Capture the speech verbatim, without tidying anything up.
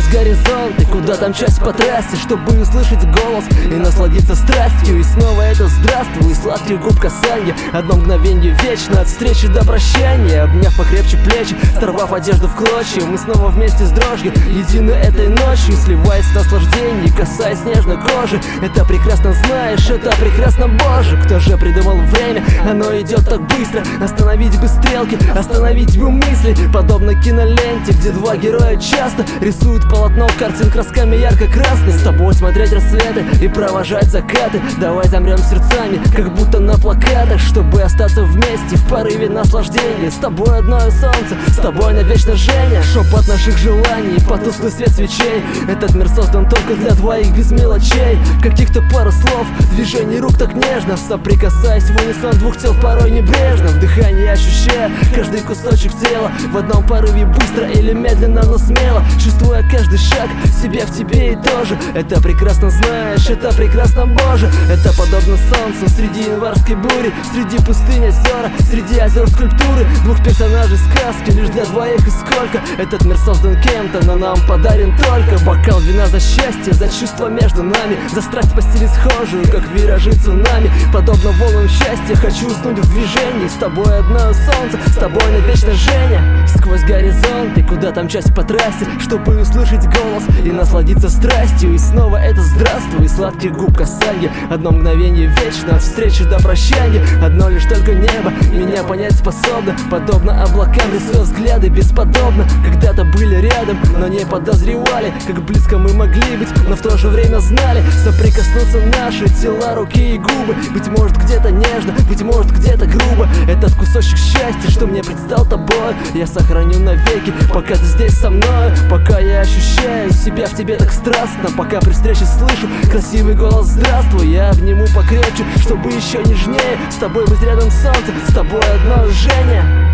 горизонта, куда там часть по трассе, чтобы услышать голос и насладиться страстью. И снова это здравствуй, сладкий губ касанья, одно мгновенье вечно, от встречи до прощания. Обняв покрепче плечи, сорвав одежду в клочья, мы снова вместе с дрожью, едины этой ночью, сливаясь в наслаждении, касаясь нежной кожи. Это прекрасно знаешь, это прекрасно, Боже. Кто же придумал время? Оно идет так быстро. Остановить бы стрелки, остановить бы мысли, подобно киноленте, где два героя часто рисуют полотно картин красками ярко-красной. С тобой смотреть рассветы и провожать закаты. Давай замрем сердцами, как будто на плакатах, чтобы остаться вместе в порыве наслаждения. С тобой одно солнце, с тобой навечно Женя. Шепот наших желаний, потусклый свет свечей. Этот мир создан только для двоих, без мелочей. Каких-то пару слов, движений рук так нежно, соприкасаясь в унисон двух тел порой небрежно. В дыхании ощущая каждый кусочек тела, в одном порыве быстро или медленно, но смело, чувствуя каждый шаг себя в тебе и тоже. Это прекрасно знаешь, это прекрасно, Боже. Это подобно солнцу среди январской бури, среди пустынь озера, среди озер скульптуры двух персонажей сказки, лишь для двоих и сколько. Этот мир создан кем-то, но нам подарен только бокал вина за счастье, за чувство между нами, за страсть постели схожую, как виражи цунами. Подобно волнам счастья хочу уснуть в движении. С тобой одно солнце, с тобой навечно Женя. Сквозь горизонты, куда там часть по трассе, чтобы услышать голос и насладиться страстью. И снова это здравствуй, сладкий губ касанья, одно мгновенье вечно, от встречи до прощания. Одно лишь только небо меня понять способно, подобно облакам рисуя взгляды бесподобно. Когда-то были рядом, но не подозревали, как близко мы могли быть, но в то же время знали. Соприкоснутся наши тела, руки и губы, быть может где-то нежно, быть может где-то грубо. Этот кусочек счастья, что мне предстал тобой, я сохраню навеки, пока ты здесь со мной. Пока я ощущаю себя в тебе так страстно, пока при встрече слышу красивый голос здравствуй, я обниму покрепче, чтобы еще нежнее с тобой быть рядом солнце, с тобой одно Женя.